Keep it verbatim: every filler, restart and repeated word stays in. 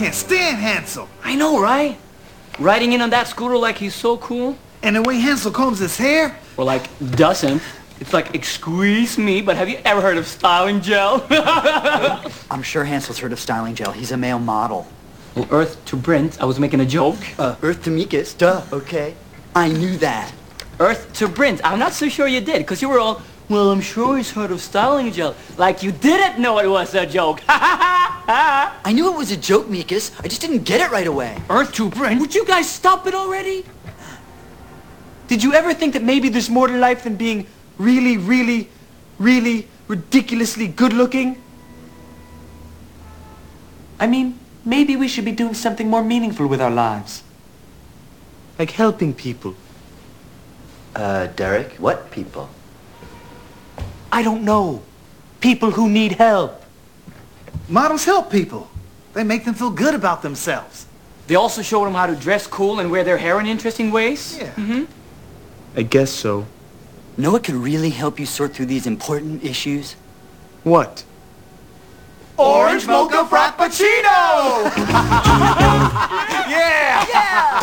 can't stand Hansel. I know, right? Riding in on that scooter like he's so cool. And the way Hansel combs his hair. Or like, doesn't. It's like, excuse me, but have you ever heard of styling gel? I'm sure Hansel's heard of styling gel. He's a male model. Well, Earth to Brent, I was making a joke. Uh, Earth to Mikas, duh, okay. I knew that. Earth to Brent, I'm not so sure you did, because you were all, well, I'm sure he's heard of styling gel. Like you didn't know it was a joke. I knew it was a joke, Mikas. I just didn't get it right away. Earth to Brent, would you guys stop it already? Did you ever think that maybe there's more to life than being really, really, really ridiculously good-looking? I mean, maybe we should be doing something more meaningful with our lives. Like helping people. Uh, Derek, what people? I don't know. People who need help. Models help people. They make them feel good about themselves. They also show them how to dress cool and wear their hair in interesting ways? Yeah. Mm-hmm. I guess so. Know what could really help you sort through these important issues? What? Orange Mocha Frappuccino! Yeah! Yeah!